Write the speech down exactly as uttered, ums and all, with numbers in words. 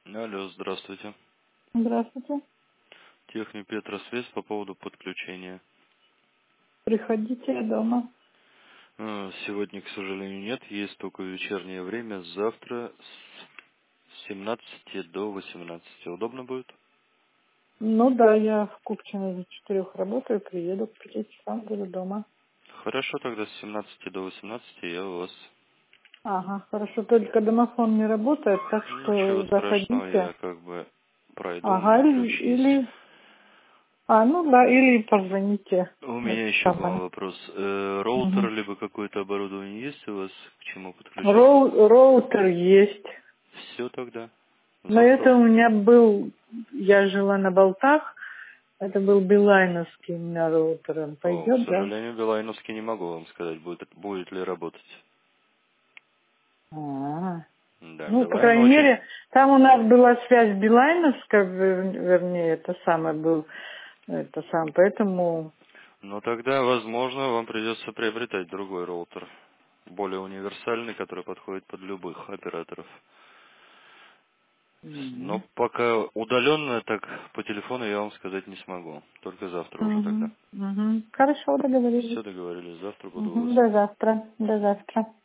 Алло, здравствуйте. Здравствуйте. Техник Петросвязь по поводу подключения. Приходите, я дома. Э, Сегодня, к сожалению, нет. Есть только вечернее время. Завтра с семнадцати до восемнадцати. Удобно будет? Ну да, я в Купчино за четырех работаю, приеду к пяти часам, буду дома. Хорошо, тогда с семнадцати до восемнадцати я у вас. Ага, хорошо, только домофон не работает, так Ничего что страшного, я заходите. как бы пройду, у Ага, меня или, ключ есть. или- а, ну да, или позвоните. У Это меня еще к вам самое. вопрос. Э, Роутер Мгм. либо какое-то оборудование есть у вас, к чему подключать? Роу- роутер есть. Все тогда. Но Завтра. это у меня был, я жила на Болтах, это был билайновский у меня роутер. Он О, к пойдет, да? сожалению, Билайновский не могу вам сказать, будет, будет ли работать. А. Да, Ну, по Билайн крайней очень... мере, там у нас была связь билайновская, вер- вернее, это самое был, это сам, поэтому... Но тогда, возможно, вам придется приобретать другой роутер. Более универсальный, который подходит под любых операторов. Но Мгм. пока удаленно, так по телефону я вам сказать не смогу. Только завтра уже тогда. Мгм. Мгм. Хорошо, договорились. Все договорились, завтра буду у вас. Мгм. До завтра. До завтра.